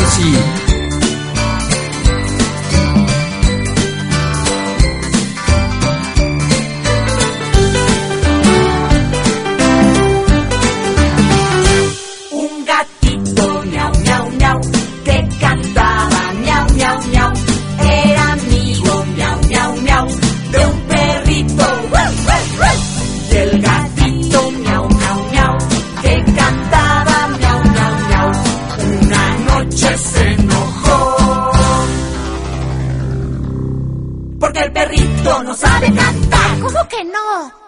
sí. Un gatito miau, miau, miau, que cantaba miau, miau, miau. Era amigo miau, miau, miau, de un perrito. ¡Ruff, ruff, ruff! Y el gatito miau, miau, miau, que cantaba miau, miau, miau. Una noche se enojó porque el perrito no sabe cantar. ¿Cómo que no?